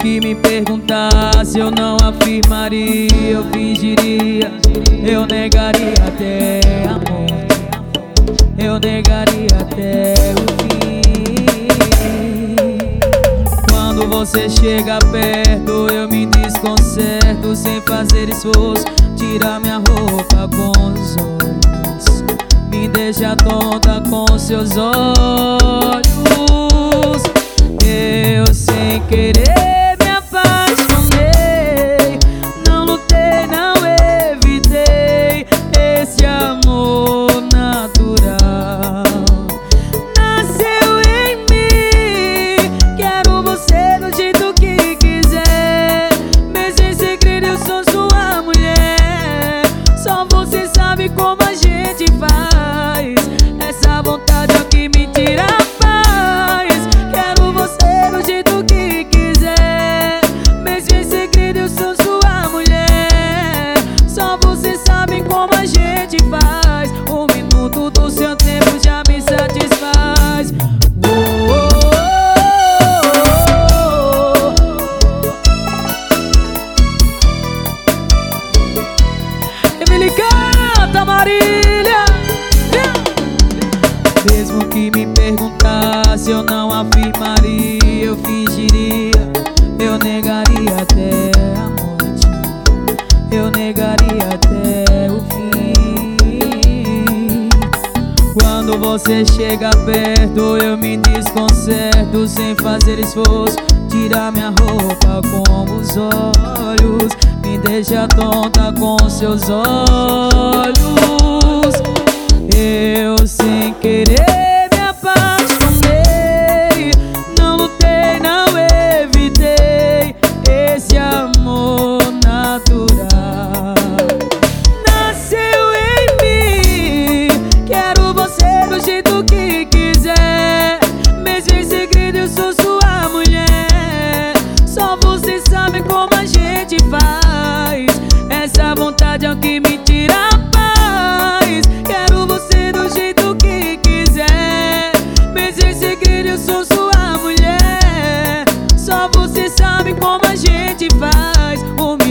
que me perguntasse, eu não afirmaria, eu fingiria, eu negaria até a morte, eu negaria até o fim. Quando você chega perto, eu me desconcerto, sem fazer esforço, tira minha roupa com os olhos, me deixa tonta com seus olhos. Eu sem querer me apaixonei, não lutei, não evitei esse amor natural. Nasceu em mim, quero você do jeito que quiser, mesmo em segredo eu sou sua mulher. Só você sabe como a gente faz, essa vontade é o que me tira a paz. Quero você do jeito que quiser, mesmo em segredo eu sou sua mulher. Só você sabe como a gente faz, um minuto do seu tempo já me satisfaz. Emily canta, Marília. Mesmo que me perguntasse, eu não afirmaria, eu fingiria, eu negaria até a morte, eu negaria até o fim. Quando você chega perto, eu me desconcerto, sem fazer esforço, tira minha roupa com os olhos, me deixa tonta com seus olhos. Eu sem querer me apaixonei, não lutei, não evitei esse amor natural. Nasceu em mim, quero você do jeito que quiser, mesmo em segredo eu sou sua mulher. Só você sabe como a gente faz, essa vontade é o que me tira a paz. Quero você do jeito que quiser, mesmo em segredo eu sou sua mulher. Só você sabe como a gente faz.